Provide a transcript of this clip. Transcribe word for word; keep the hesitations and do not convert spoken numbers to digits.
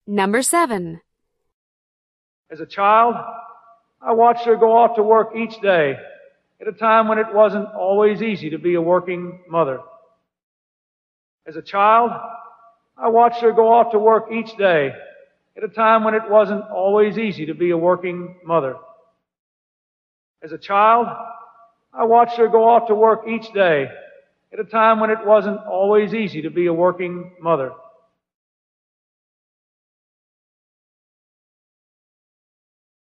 Number seven. As a child, I watched her go off to work each day at a time when it wasn't always easy to be a working mother. As a child, I watched her go off to work each day at a time when it wasn't always easy to be a working mother. As a child, I watched her go off to work each day at a time when it wasn't always easy to be a working mother.